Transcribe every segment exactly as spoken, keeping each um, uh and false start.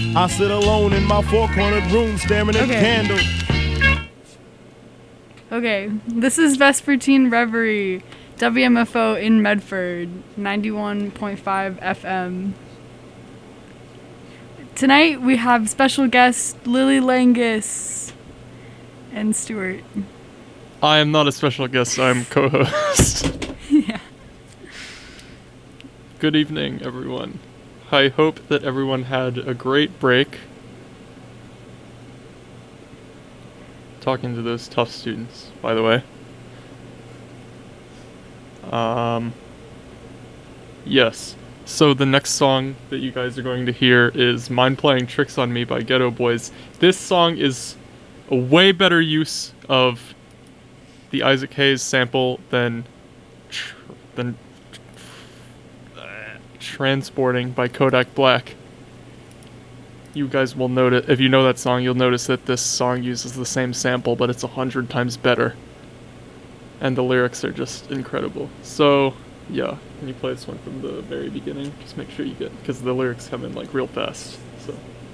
I sit alone in my four-cornered room staring at Okay. candles. Okay, this is Vespertine Reverie, W M F O in Medford, ninety-one point five F M. Tonight we have special guests Lily Langus and Stuart. I am not a special guest, I'm co-host. Yeah. Good evening, everyone. I hope that everyone had a great break. Talking to those tough students, by the way. Um, yes. So the next song that you guys are going to hear is Mind Playing Tricks on Me by Ghetto Boys. This song is a way better use of the Isaac Hayes sample than tr- than uh, Transporting by Kodak Black. You guys will notice, if you know that song, you'll notice that this song uses the same sample, but it's a hundred times better. And the lyrics are just incredible. So, yeah, can you play this one from the very beginning? Just make sure you get, because the lyrics come in like real fast. So.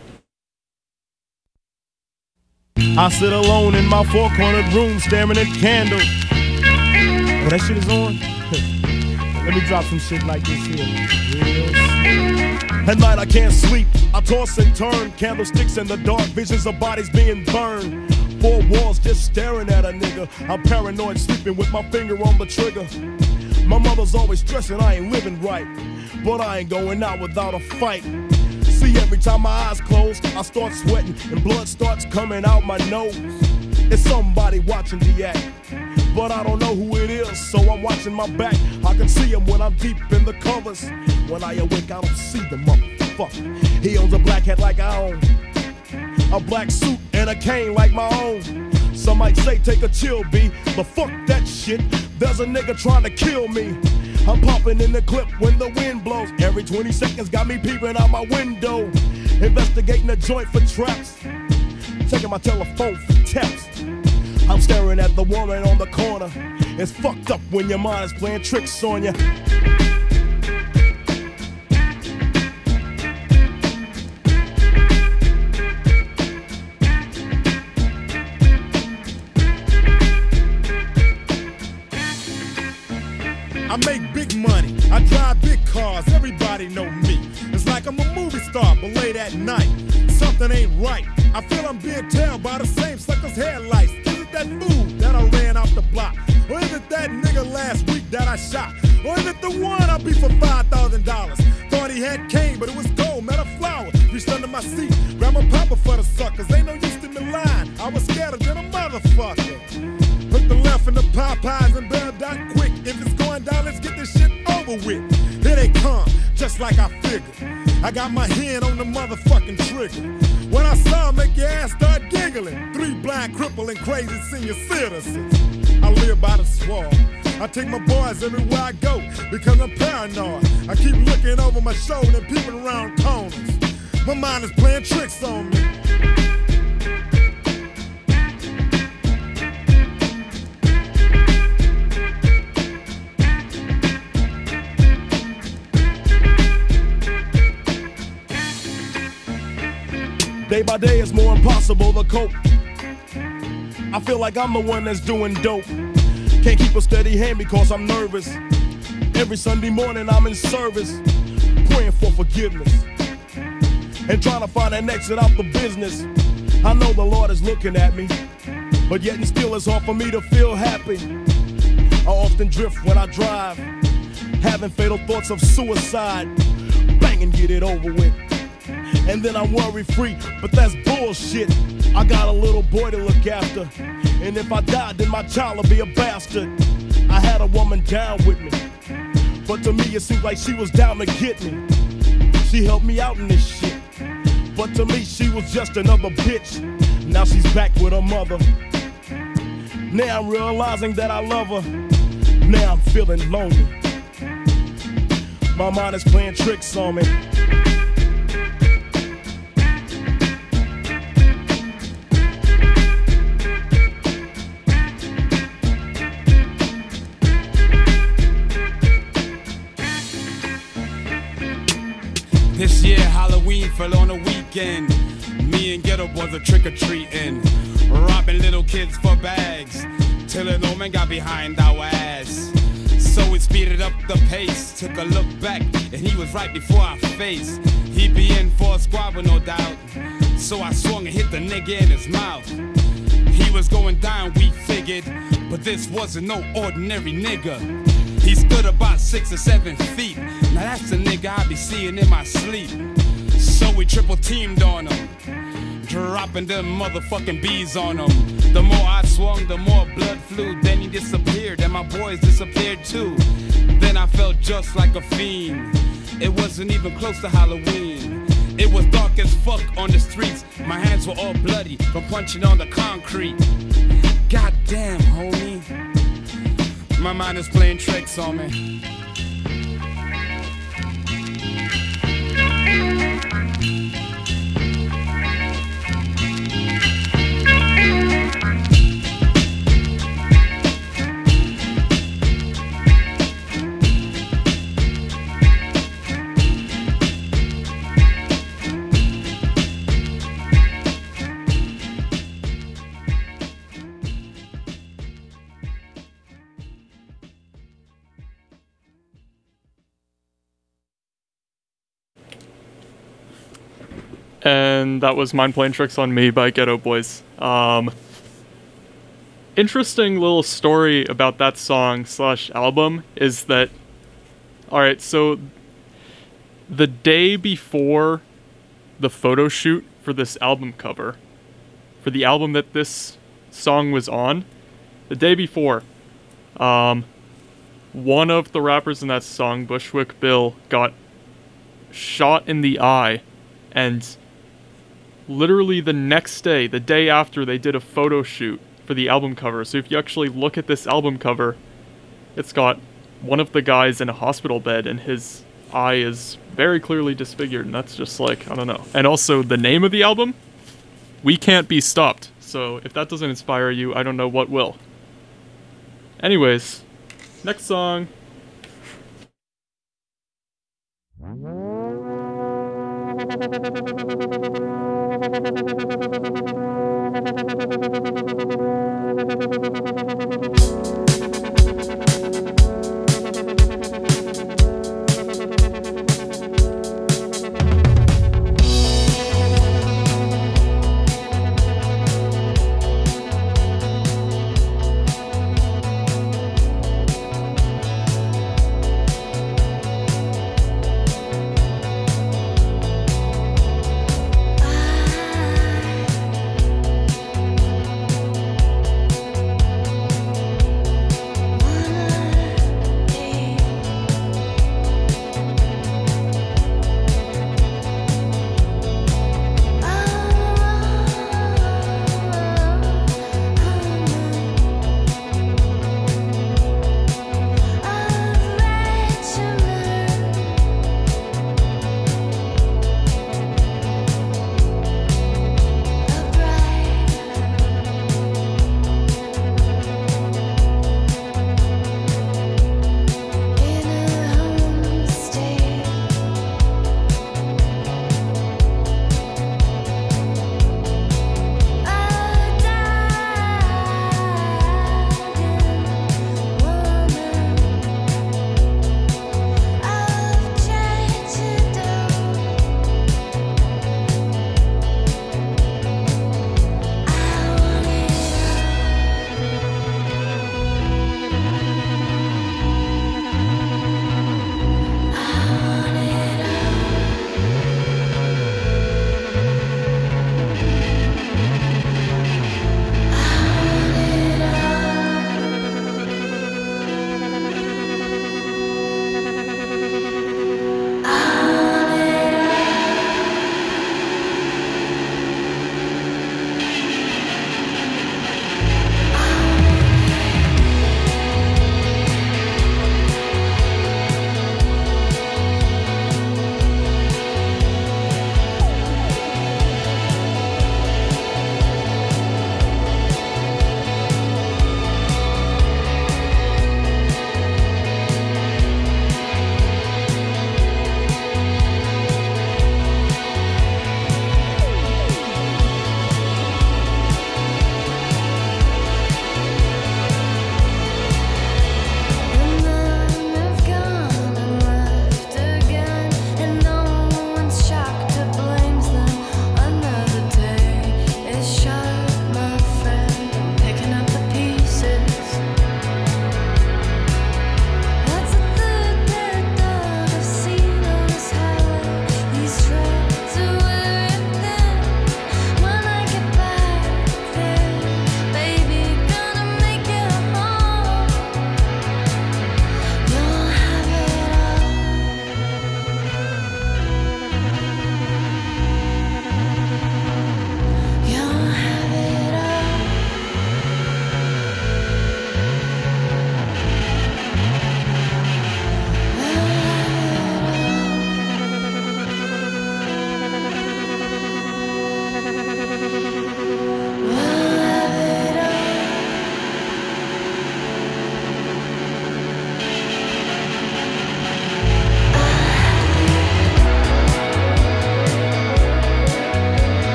I sit alone in my four-cornered room staring at candles. Oh, that shit is on? Let me drop some shit like this here. Real shit. At night I can't sleep, I toss and turn. Candlesticks in the dark, visions of bodies being burned. Four walls just staring at a nigga. I'm paranoid, sleeping with my finger on the trigger. My mother's always stressing I ain't living right, but I ain't going out without a fight. See, every time my eyes close, I start sweating and blood starts coming out my nose. It's somebody watching the act, but I don't know who it is, so I'm watching my back. I can see him when I'm deep in the covers. When I awake, I don't see the motherfucker. He owns a black hat like I own, a black suit and a cane like my own. Some might say take a chill, B, but fuck that shit. There's a nigga trying to kill me. I'm popping in the clip when the wind blows. Every twenty seconds got me peeping out my window. Investigating the joint for traps. Taking my telephone for taps. I'm staring at the woman on the corner. It's fucked up when your mind is playing tricks on you. I make big money, I drive big cars, everybody know me. It's like I'm a movie star, but late at night, something ain't right. I feel I'm being tailed by the same sucker's headlights. Is it that fool that I ran off the block? Or is it that nigga last week that I shot? Or is it the one I beat for five thousand dollars? Thought he had cane, but it was gold, met a flower. Reached under my seat, grabbed my papa for the suckers. Ain't no use to me lying, I was scared than a motherfucker. Hook the left in the Popeyes and bail down quick. If it's going down, let's get this shit over with. Here they come, just like I figured. I got my hand on the motherfucking trigger. When I saw 'em, make your ass start giggling. Three blind, crippling, crazy senior citizens. I live by the swamp. I take my boys everywhere I go because I'm paranoid. I keep looking over my shoulder and peeping around corners. My mind is playing tricks on me. Day by day it's more impossible to cope. I feel like I'm the one that's doing dope. Can't keep a steady hand because I'm nervous. Every Sunday morning I'm in service, praying for forgiveness and trying to find an exit out the business. I know the Lord is looking at me, but yet and still it's hard for me to feel happy. I often drift when I drive, having fatal thoughts of suicide. Bang and get it over with, and then I'm worry free, but that's bullshit. I got a little boy to look after, and if I die, then my child will be a bastard. I had a woman down with me, but to me it seemed like she was down to get me. She helped me out in this shit, but to me she was just another bitch. Now she's back with her mother. Now I'm realizing that I love her. Now I'm feeling lonely. My mind is playing tricks on me. This year Halloween fell on a weekend. Me and Ghetto Boys are trick-or-treating, robbing little kids for bags, till an old man got behind our ass. So we speeded up the pace, took a look back, and he was right before our face. He'd be in for a squabble, no doubt, so I swung and hit the nigga in his mouth. He was going down, we figured, but this wasn't no ordinary nigga. He stood about six or seven feet, now that's the nigga I be seeing in my sleep. So we triple teamed on him, dropping them motherfucking bees on him. The more I swung, the more blood flew. Then he disappeared, and my boys disappeared too. Then I felt just like a fiend. It wasn't even close to Halloween. It was dark as fuck on the streets. My hands were all bloody from punching on the concrete. Goddamn, homie, my mind is playing tricks on me. And that was Mind Playing Tricks on Me by Ghetto Boys. Um, interesting little story about that song slash album is that, alright, so the day before the photo shoot for this album cover, for the album that this song was on, the day before, um, one of the rappers in that song, Bushwick Bill, got shot in the eye, and literally the next day, the day after, they did a photo shoot for the album cover. So if you actually look at this album cover, it's got one of the guys in a hospital bed and his eye is very clearly disfigured, and that's just like, I don't know. And also the name of the album, We Can't Be Stopped. So if that doesn't inspire you, I don't know what will. Anyways, next song.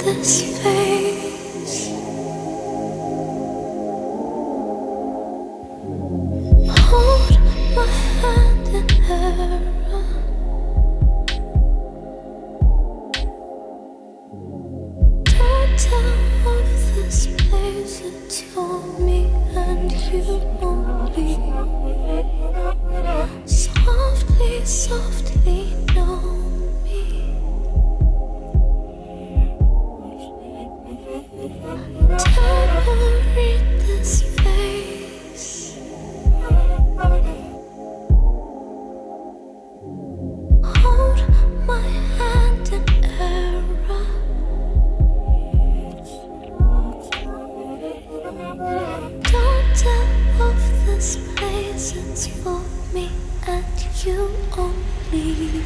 this face. Hold my hand in error. Don't tell of this place, it's for me and you only. Softly, softly know me. Read this face. Hold my hand in error. Don't tell of this place, it's for me and you only.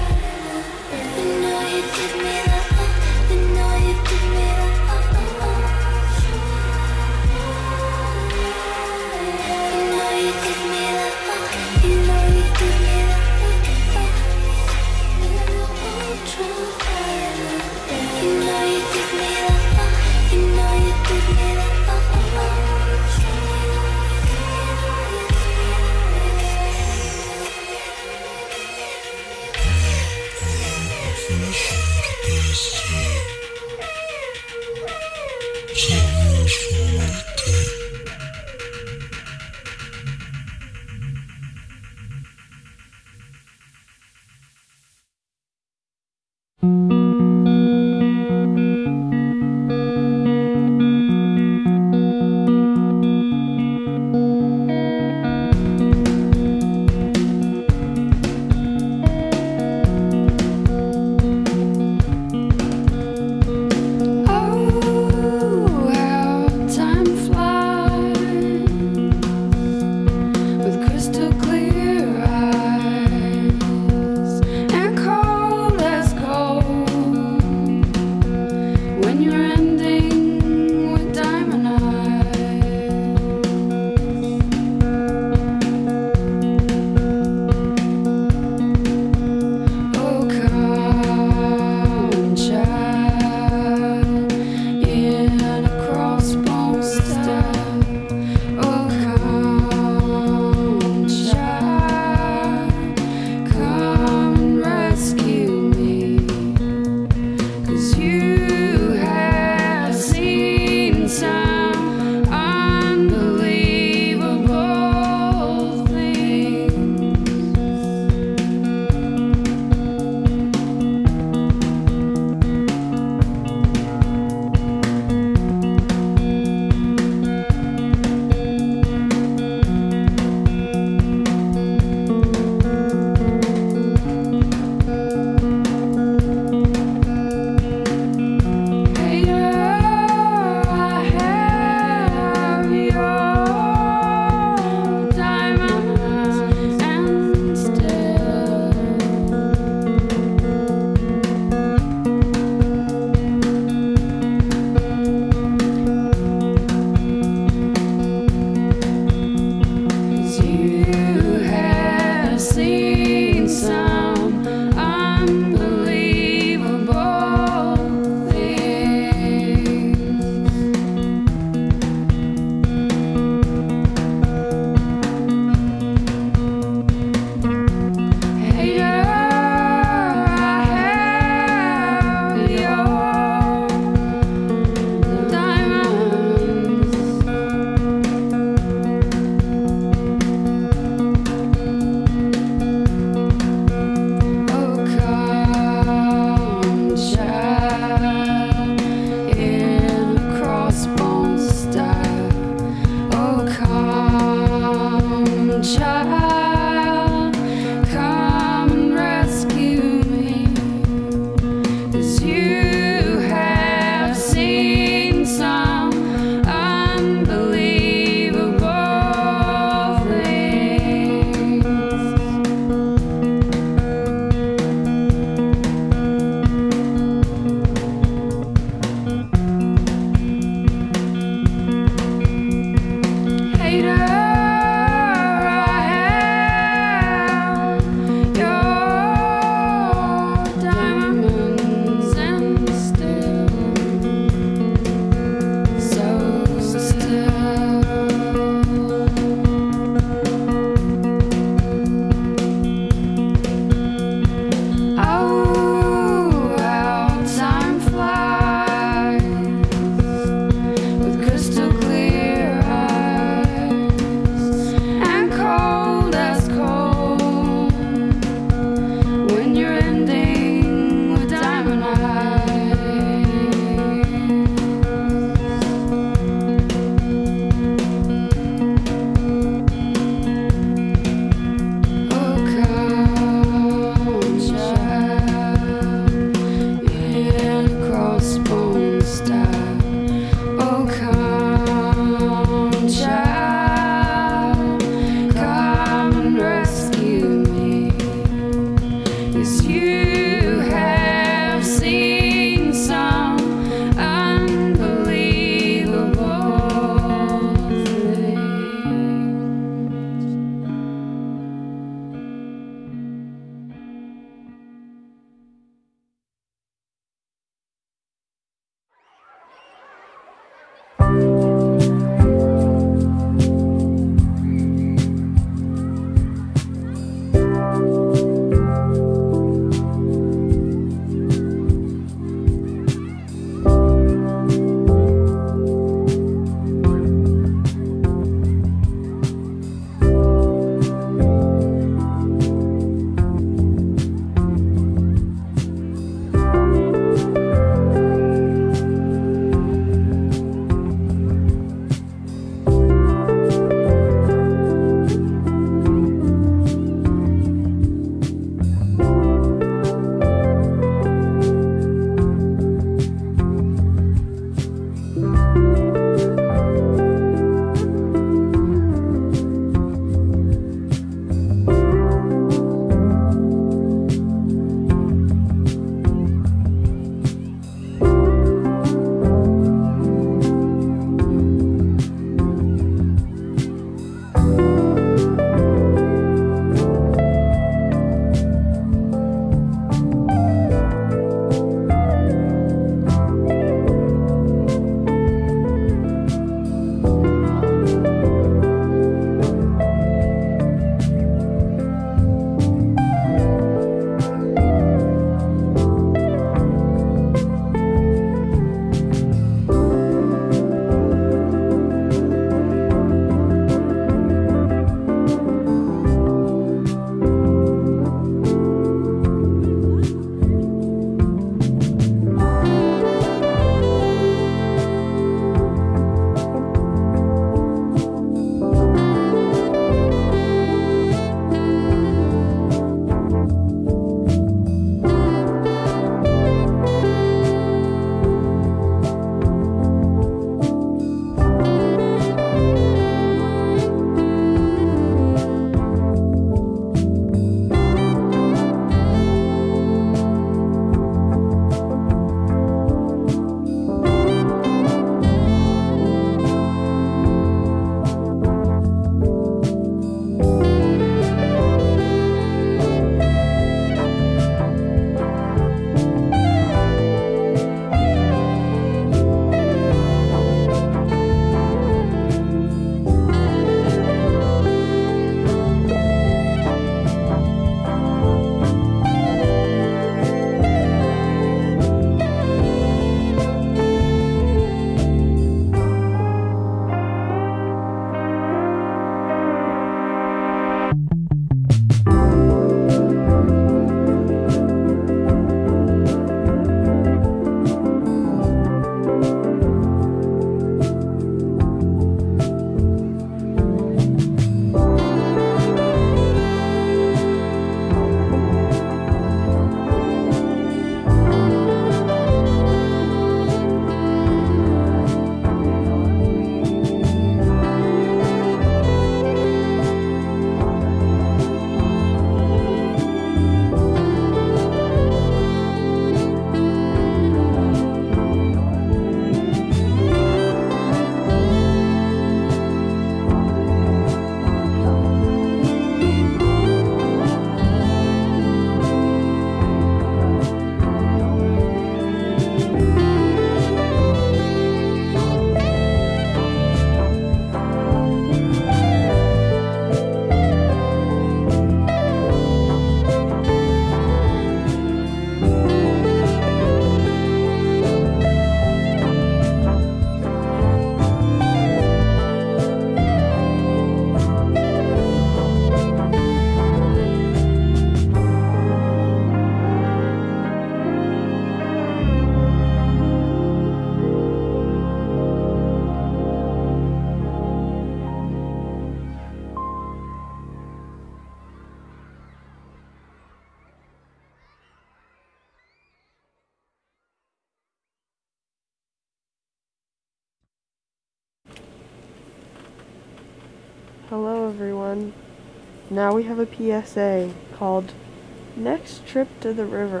Hello everyone. Now we have a P S A called Next Trip to the River.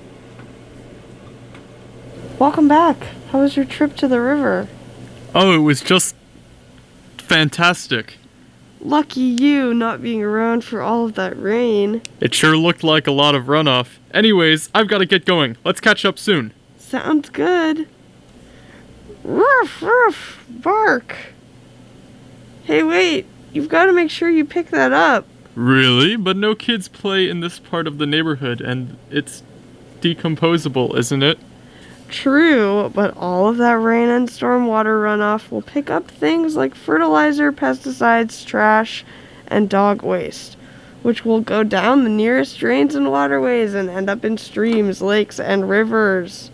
Welcome back. How was your trip to the river? Oh, it was just fantastic. Lucky you not being around for all of that rain. It sure looked like a lot of runoff. Anyways, I've got to get going. Let's catch up soon. Sounds good. Ruff, ruff, bark. Hey, wait. You've got to make sure you pick that up. Really? But no kids play in this part of the neighborhood, and it's decomposable, isn't it? True, but all of that rain and stormwater runoff will pick up things like fertilizer, pesticides, trash, and dog waste, which will go down the nearest drains and waterways and end up in streams, lakes, and rivers.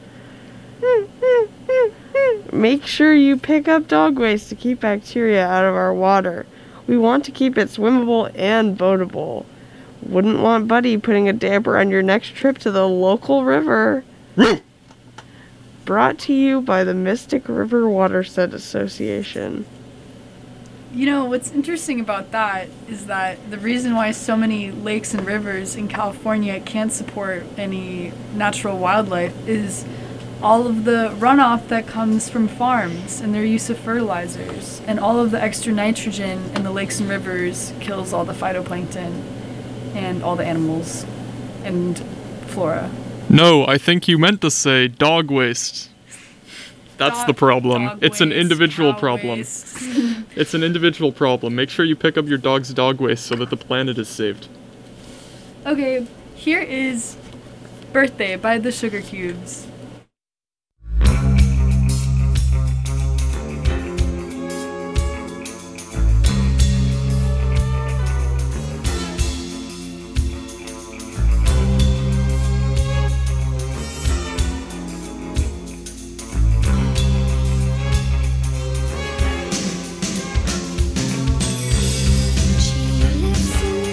Make sure you pick up dog waste to keep bacteria out of our water. We want to keep it swimmable and boatable. Wouldn't want Buddy putting a damper on your next trip to the local river. Brought to you by the Mystic River Watershed Association. You know, what's interesting about that is that the reason why so many lakes and rivers in California can't support any natural wildlife is all of the runoff that comes from farms and their use of fertilizers. And all of the extra nitrogen in the lakes and rivers kills all the phytoplankton and all the animals and flora. No, I think you meant to say dog waste. That's Dog- the problem. dog It's an waste, individual cow problem. waste. It's an individual problem. Make sure you pick up your dog's dog waste so that the planet is saved. Okay, here is Birthday by the Sugar Cubes.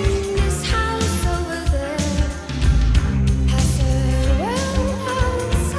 House over there. I said, well,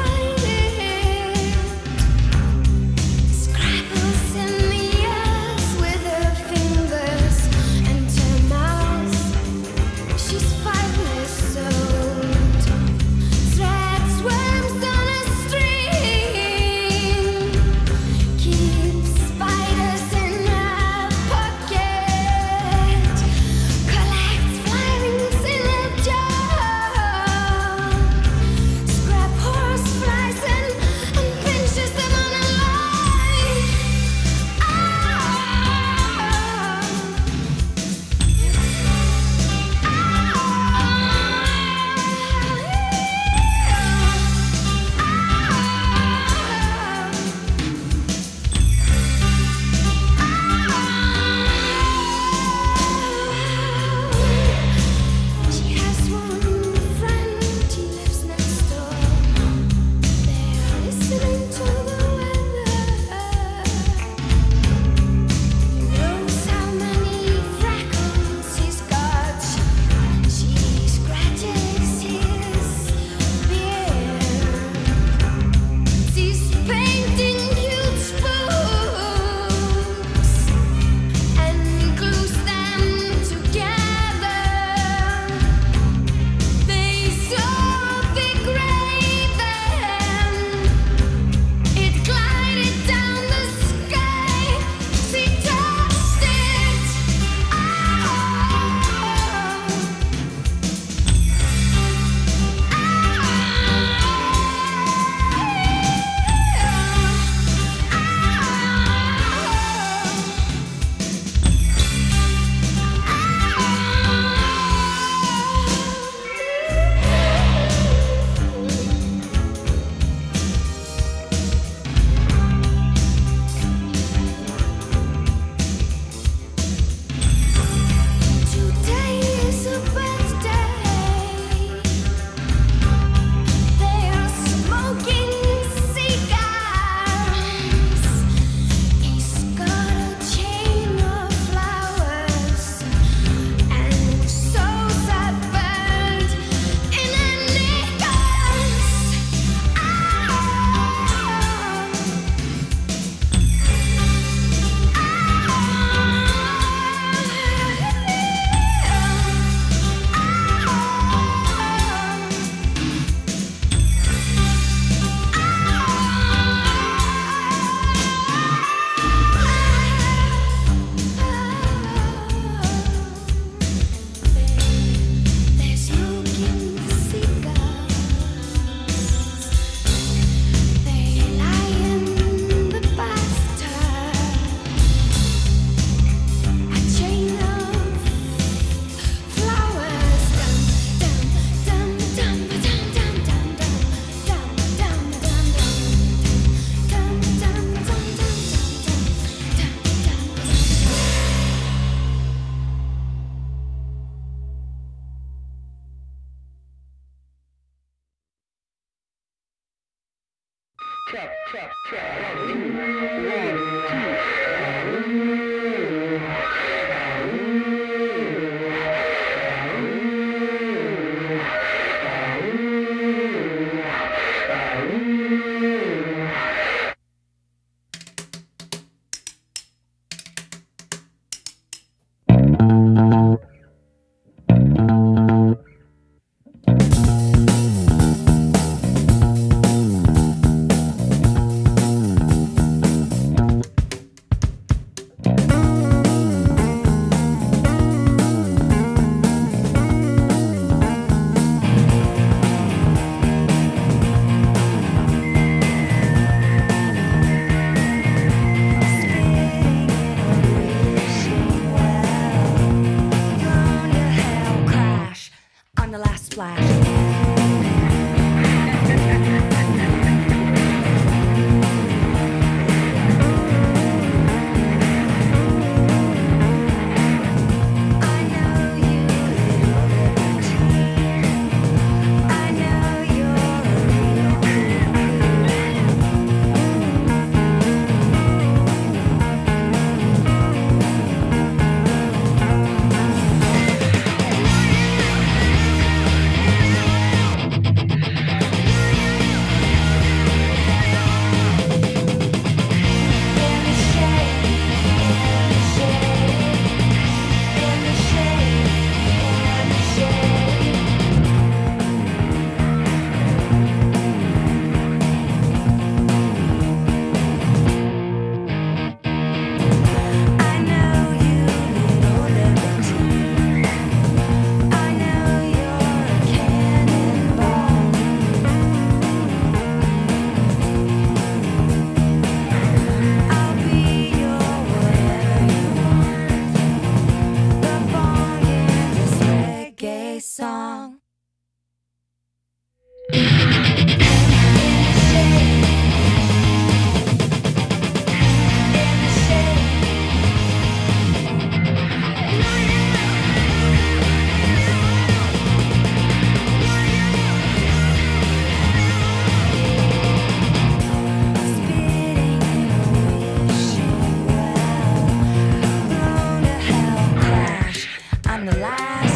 On the last splash. Song. I'm the last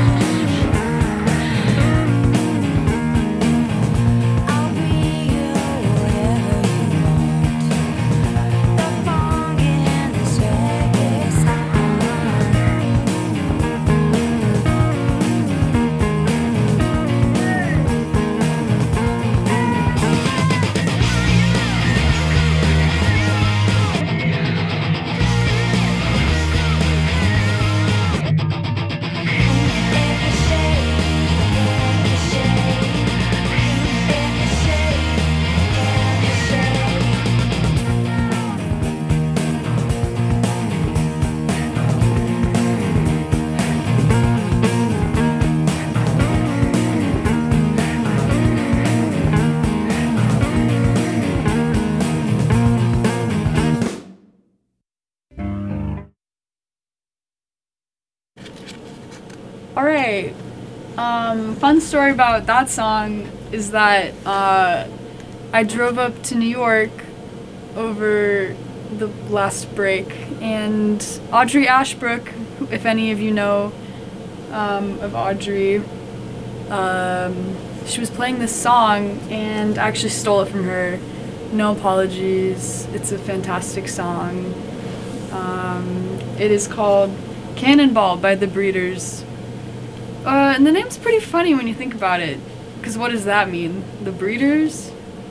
Alright, um, fun story about that song is that uh, I drove up to New York over the last break, and Audrey Ashbrook, if any of you know um, of Audrey, um, she was playing this song and I actually stole it from her. No apologies, it's a fantastic song. Um, it is called Cannonball by The Breeders. Uh, and the name's pretty funny when you think about it, because what does that mean? The Breeders?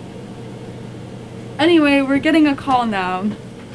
Anyway, we're getting a call now.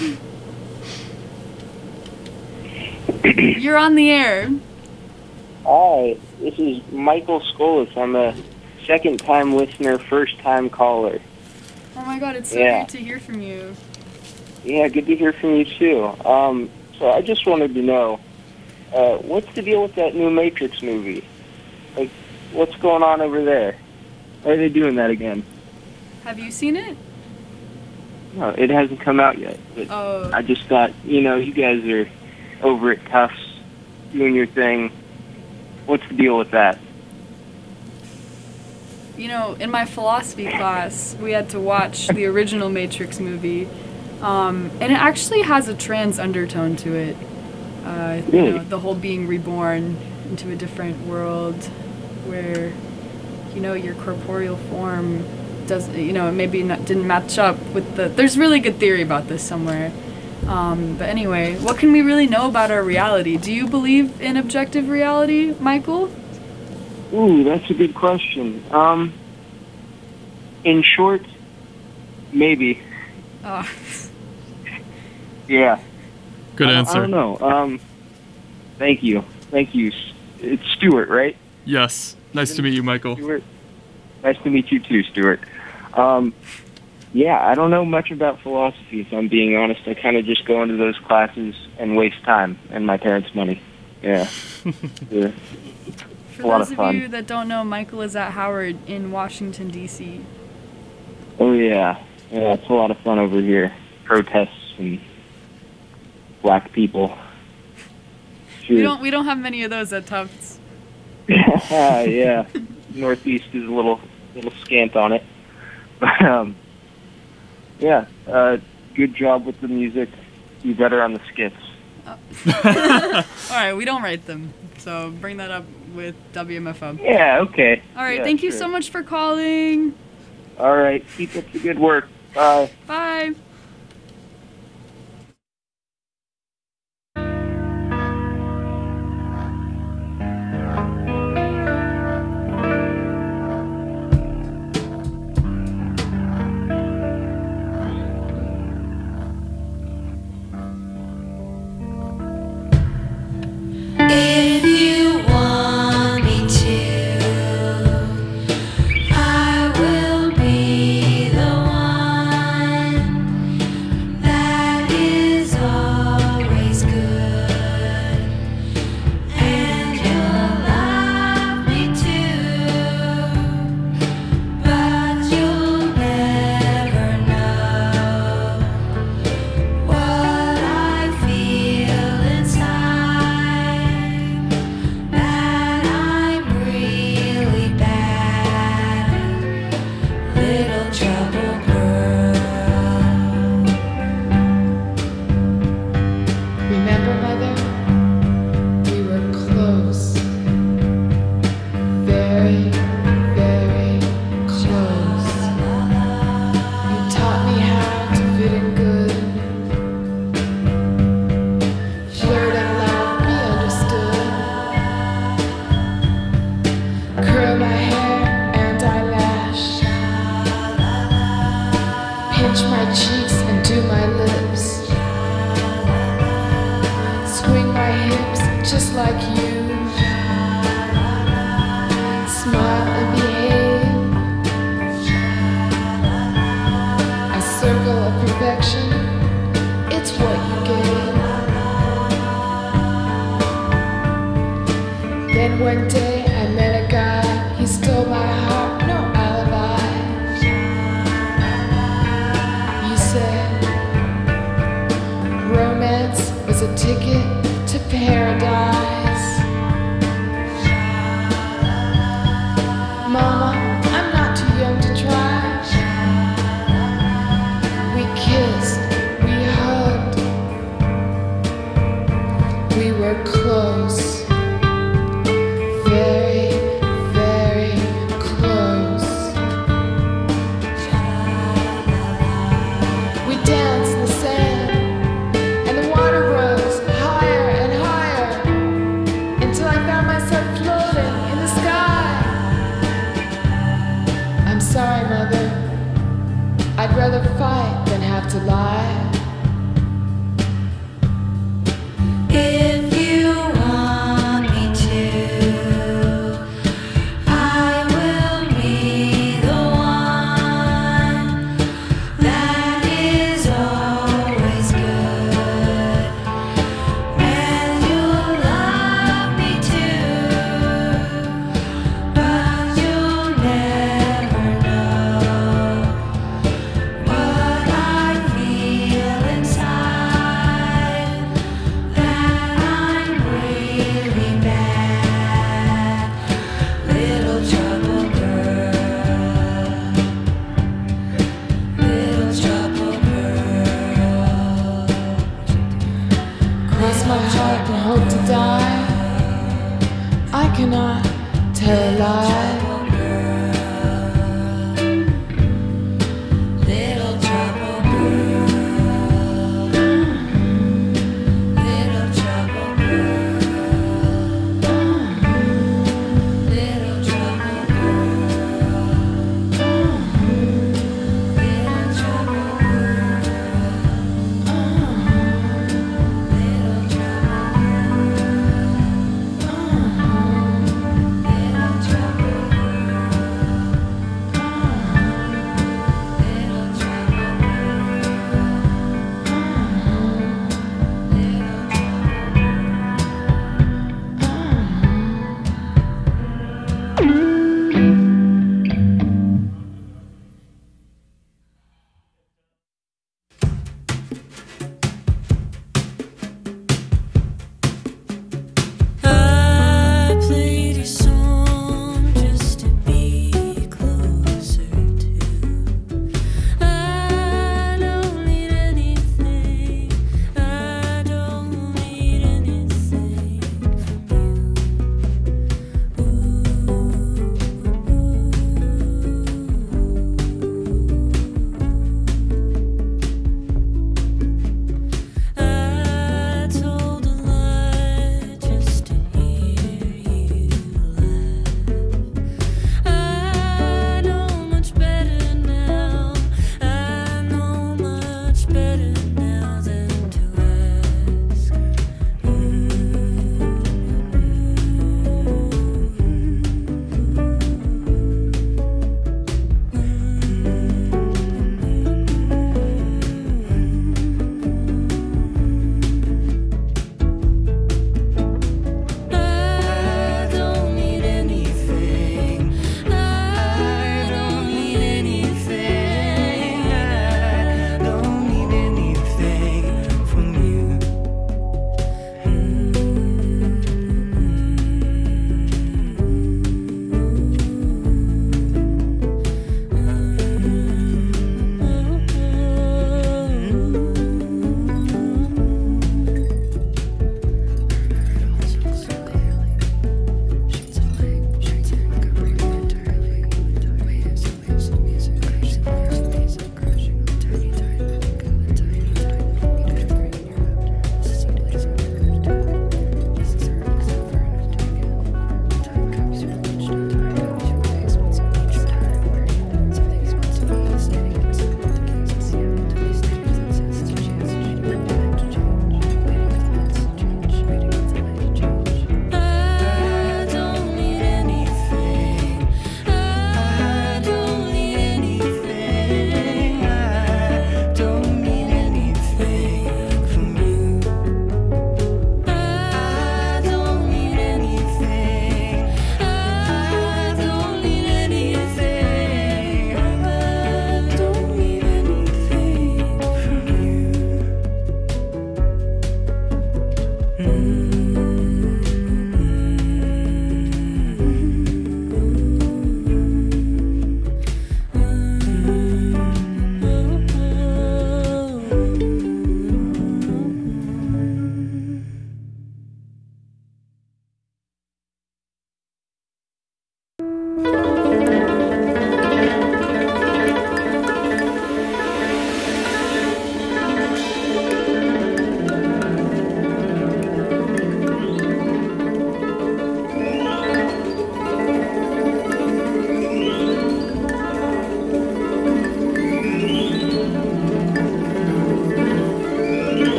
You're on the air. Hi, this is Michael Skolis. I'm a second-time listener, first-time caller. Oh my god, it's so Yeah. great to hear from you. Yeah, good to hear from you, too. Um, so I just wanted to know, uh, what's the deal with that new Matrix movie? Like, what's going on over there? Why are they doing that again? Have you seen it? No, it hasn't come out yet. But Oh. I just thought, you know, you guys are over at Tufts doing your thing. What's the deal with that? you know, in my philosophy class, we had to watch the original Matrix movie, um, and it actually has a trans undertone to it. Uh, you Really? know, the whole being reborn into a different world, where, you know, your corporeal form does, you know, maybe not, didn't match up with the. There's really good theory about this somewhere. Um, but anyway, what can we really know about our reality? Do you believe in objective reality, Michael? Ooh, that's a good question. Um, in short, maybe. Oh. Yeah. Good I, answer. I don't know. Um, thank you. Thank you. It's Stuart, right? Yes. Nice to meet you, Michael. Stuart. Nice to meet you too, Stuart. Um, yeah, I don't know much about philosophy, if I'm being honest. I kind of just go into those classes and waste time and my parents' money. Yeah. Yeah. For A lot those of of fun. you that don't know, Michael is at Howard in Washington, D C Oh, yeah. Yeah, it's a lot of fun over here. Protests and black people. We Sure. don't we don't have many of those at Tufts. Yeah. Northeast is a little little scant on it. But, um, yeah, uh, good job with the music. Do better on the skits. All right, we don't write them, so bring that up with W M F M. Yeah, okay. All right, Yeah, thank you sure. so much for calling. All right, keep up the good work. Bye. Bye. If you want me to, I will be the one that is always good, and you'll love me too, but you'll never know what I feel inside, that I'm really bad, little trouble girl. Remember, Mother? We were close. Very, very close. You taught me how to fit in good. Flirt and laugh, be understood. Curl my hair and eyelash. Pinch my cheeks and do my lips. Swing my hips just like you. Smile and behave. A circle of perfection. It's what you gave. Then one day I met a guy. He stole my heart. No alibi. You said romance was a ticket to paradise. Mama, I'm not too young to try. We kissed, we hugged, we were close. Very, very close. We danced in the sand, and the water rose higher and higher until I found myself floating in the sky. I'm sorry, Mother. I'd rather fight than have to lie. If you want die. I cannot tell a lie.